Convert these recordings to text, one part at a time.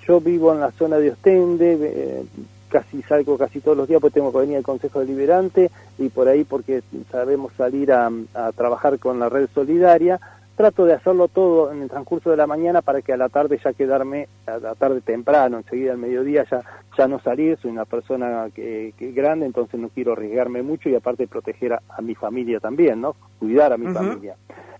Yo vivo en la zona de Ostende, salgo casi todos los días, pues tengo que venir al Consejo Deliberante, y por ahí porque sabemos salir a trabajar con la red solidaria. Trato de hacerlo todo en el transcurso de la mañana para que a la tarde ya quedarme, a la tarde temprano, enseguida al mediodía ya no salir. Soy una persona que grande, entonces no quiero arriesgarme mucho, y aparte proteger a mi familia también, ¿no? Cuidar a mi familia.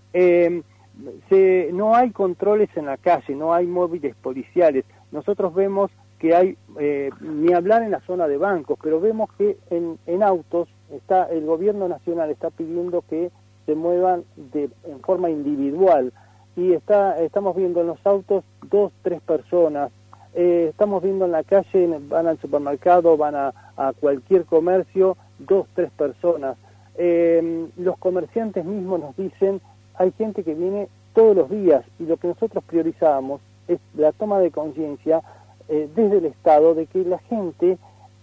No hay controles en la calle, no hay móviles policiales. Nosotros vemos que hay, ni hablar en la zona de bancos, pero vemos que en autos el gobierno nacional está pidiendo que se muevan en forma individual, y estamos viendo en los autos 2, 3 personas. Estamos viendo en la calle, van al supermercado, van a cualquier comercio, 2, 3 personas. Los comerciantes mismos nos dicen, hay gente que viene todos los días, y lo que nosotros priorizamos es la toma de conciencia desde el Estado de que la gente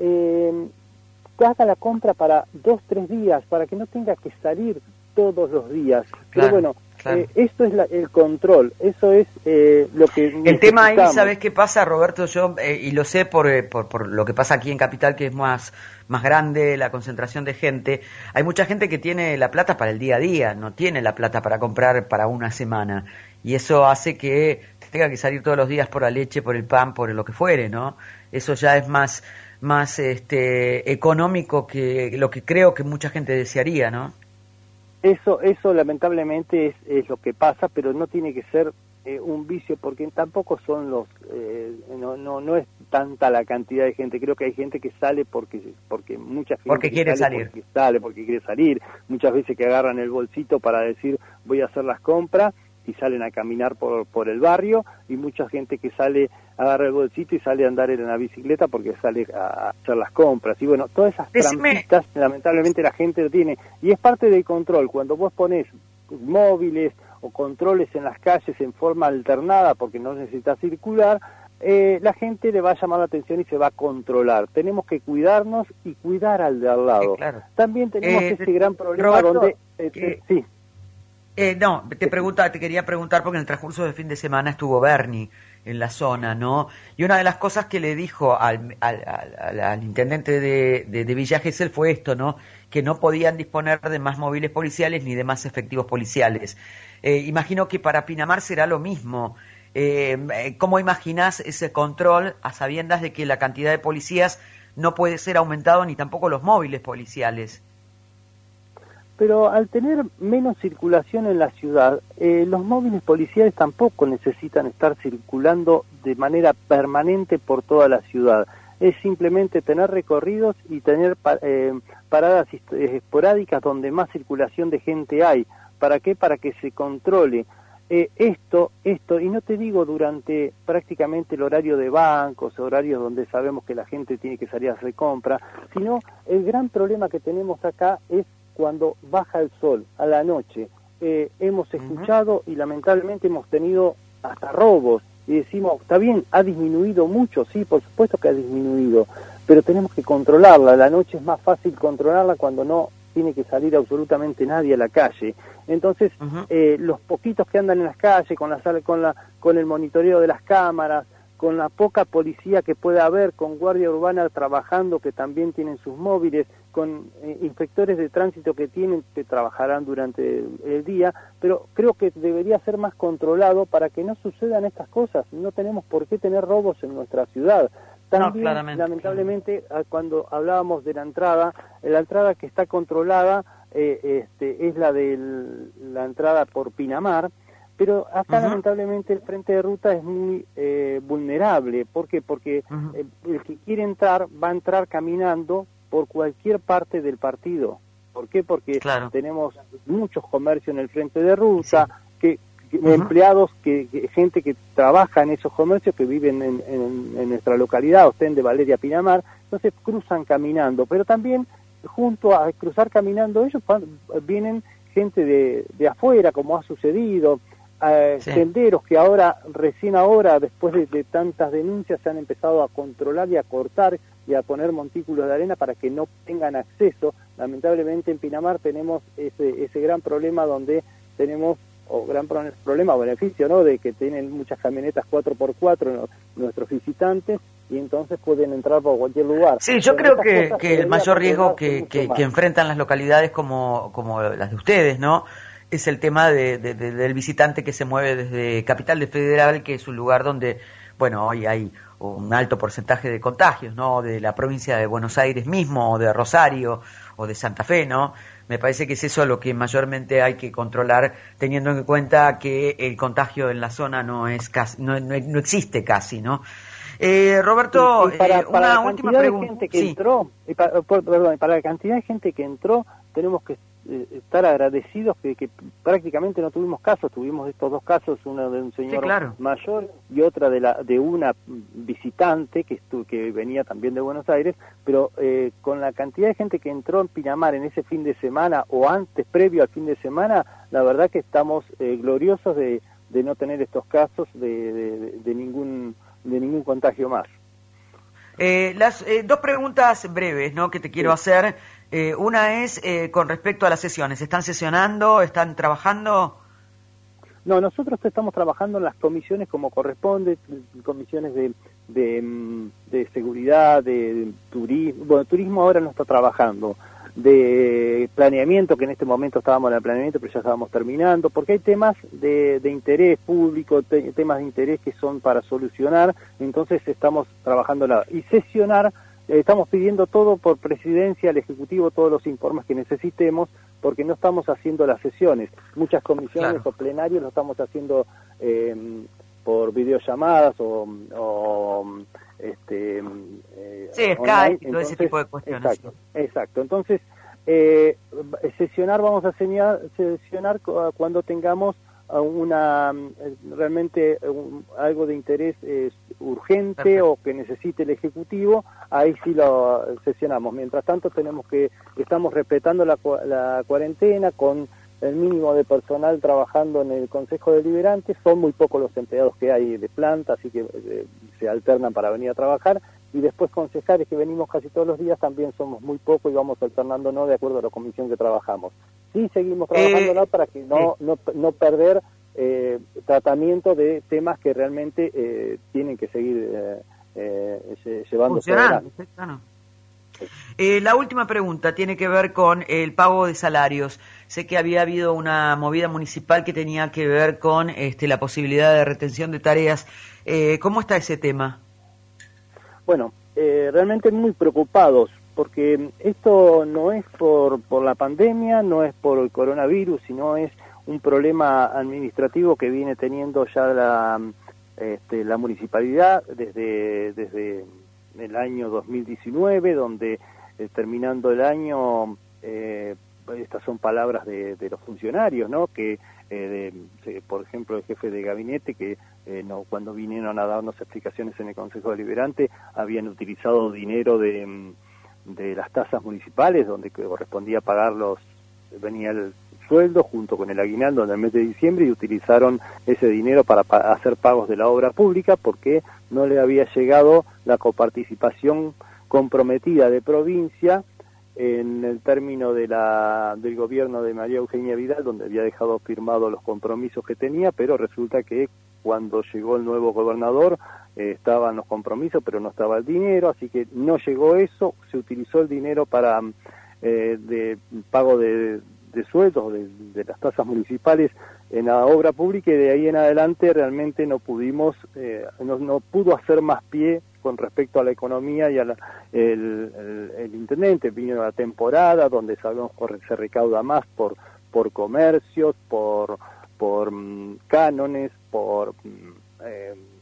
haga la compra para 2, 3 días, para que no tenga que salir todos los días. Claro, pero bueno, claro. Esto es el control, eso es lo que el tema ahí, ¿sabes qué pasa, Roberto? Yo, y lo sé por lo que pasa aquí en Capital, que es más grande la concentración de gente. Hay mucha gente que tiene la plata para el día a día, no tiene la plata para comprar para una semana, y eso hace que tenga que salir todos los días por la leche, por el pan, por lo que fuere, ¿no? Eso ya es más económico que lo que creo que mucha gente desearía, ¿no? Eso lamentablemente es lo que pasa, pero no tiene que ser un vicio, porque tampoco son no es tanta la cantidad de gente. Creo que hay gente que sale porque mucha gente porque quiere salir, porque quiere salir. Muchas veces que agarran el bolsito para decir voy a hacer las compras, y salen a caminar por el barrio, y mucha gente que sale, agarra el bolsito y sale a andar en la bicicleta porque sale a hacer las compras. Y bueno, todas esas trampitas lamentablemente la gente lo tiene, y es parte del control. Cuando vos ponés móviles o controles en las calles en forma alternada porque no necesitas circular, la gente le va a llamar la atención y se va a controlar. Tenemos que cuidarnos y cuidar al de al lado. Claro. También tenemos ese gran problema, Roberto, donde... sí. No, te quería preguntar porque en el transcurso del fin de semana estuvo Bernie en la zona, ¿no? Y una de las cosas que le dijo al intendente de Villa Gesell fue esto, ¿no? Que no podían disponer de más móviles policiales ni de más efectivos policiales. Imagino que para Pinamar será lo mismo. ¿Cómo imaginás ese control a sabiendas de que la cantidad de policías no puede ser aumentado ni tampoco los móviles policiales? Pero al tener menos circulación en la ciudad, los móviles policiales tampoco necesitan estar circulando de manera permanente por toda la ciudad. Es simplemente tener recorridos y tener paradas esporádicas donde más circulación de gente hay. ¿Para qué? Para que se controle esto, y no te digo durante prácticamente el horario de bancos, horarios donde sabemos que la gente tiene que salir a hacer compra, sino el gran problema que tenemos acá es cuando baja el sol, a la noche. Hemos escuchado y lamentablemente hemos tenido hasta robos, y decimos, está bien, ha disminuido mucho, sí, por supuesto que ha disminuido, pero tenemos que controlarla. La noche es más fácil controlarla cuando no tiene que salir absolutamente nadie a la calle. Entonces, los poquitos que andan en las calles, con el monitoreo de las cámaras, con la poca policía que pueda haber, con guardia urbana trabajando que también tienen sus móviles, con inspectores de tránsito que trabajarán durante el día, pero creo que debería ser más controlado para que no sucedan estas cosas. No tenemos por qué tener robos en nuestra ciudad. También, lamentablemente, cuando hablábamos de la entrada que está controlada es la entrada por Pinamar, pero acá lamentablemente el frente de ruta es muy vulnerable. ¿Por qué? Porque el que quiere entrar va a entrar caminando por cualquier parte del partido. ¿Por qué? Porque tenemos muchos comercios en el frente de ruta, empleados, gente que trabaja en esos comercios que viven en nuestra localidad, Ostende, Valeria, Pinamar, entonces cruzan caminando, pero también junto a cruzar caminando ellos vienen gente de afuera, como ha sucedido, senderos que recién ahora, después de tantas denuncias, se han empezado a controlar y a cortar y a poner montículos de arena para que no tengan acceso. Lamentablemente en Pinamar tenemos ese gran problema donde tenemos o gran problema o beneficio, ¿no? De que tienen muchas camionetas 4x4 nuestros visitantes y entonces pueden entrar por cualquier lugar. Sí, yo creo que el mayor riesgo que enfrentan las localidades como las de ustedes, ¿no? Es el tema del visitante que se mueve desde Capital Federal, que es un lugar donde, bueno, hoy hay un alto porcentaje de contagios, ¿no? De la provincia de Buenos Aires mismo, o de Rosario, o de Santa Fe, ¿no? Me parece que es eso lo que mayormente hay que controlar, teniendo en cuenta que el contagio en la zona no existe casi, ¿no? Roberto, para una última pregunta. Para la cantidad de gente que entró, tenemos que estar agradecidos que prácticamente no tuvimos casos, tuvimos estos dos casos, uno de un señor mayor y otra de una visitante que venía también de Buenos Aires, pero con la cantidad de gente que entró en Pinamar en ese fin de semana o antes, previo al fin de semana, la verdad que estamos gloriosos de no tener estos casos de ningún contagio más. Las dos preguntas breves, ¿no?, que te quiero hacer. Una es con respecto a las sesiones. ¿Están sesionando? ¿Están trabajando? No, nosotros estamos trabajando en las comisiones como corresponde, comisiones de seguridad, de turismo. Bueno, turismo ahora no está trabajando. De planeamiento, que en este momento estábamos en el planeamiento, pero ya estábamos terminando, porque hay temas de interés público, temas de interés que son para solucionar, entonces estamos trabajando y sesionar, estamos pidiendo todo por presidencia al Ejecutivo, todos los informes que necesitemos, porque no estamos haciendo las sesiones, muchas comisiones o plenarios lo estamos haciendo por videollamadas Skype y todo ese tipo de cuestiones. Exacto. Entonces, vamos a sesionar cuando tengamos realmente algo de interés urgente. Perfecto. O que necesite el Ejecutivo, ahí sí lo sesionamos. Mientras tanto estamos respetando la cuarentena con el mínimo de personal trabajando en el Consejo Deliberante. Son muy pocos los empleados que hay de planta, así que se alternan para venir a trabajar, y después concejales que venimos casi todos los días también somos muy pocos y vamos alternándonos de acuerdo a la comisión que trabajamos. Sí, seguimos trabajando para que no perder tratamiento de temas que realmente tienen que seguir llevándose adelante. La última pregunta tiene que ver con el pago de salarios. Sé que había habido una movida municipal que tenía que ver con la posibilidad de retención de tareas. ¿Cómo está ese tema? Bueno, realmente muy preocupados, porque esto no es por la pandemia, no es por el coronavirus, sino es un problema administrativo que viene teniendo ya la municipalidad desde el año 2019, donde terminando el año, estas son palabras de los funcionarios, ¿no? Que por ejemplo, el jefe de gabinete que cuando vinieron a darnos explicaciones en el Consejo Deliberante habían utilizado dinero de las tasas municipales, donde correspondía pagarlos, venía el sueldo junto con el aguinaldo en el mes de diciembre, y utilizaron ese dinero para hacer pagos de la obra pública porque no le había llegado la coparticipación comprometida de provincia en el término del gobierno de María Eugenia Vidal, donde había dejado firmados los compromisos que tenía, pero resulta que cuando llegó el nuevo gobernador estaban los compromisos, pero no estaba el dinero, así que no llegó eso, se utilizó el dinero para de pago de sueldos de las tasas municipales en la obra pública, y de ahí en adelante realmente no pudimos, no pudo hacer más pie con respecto a la economía y a el intendente. Vino la temporada donde sabemos que se recauda más por comercios, por cánones, por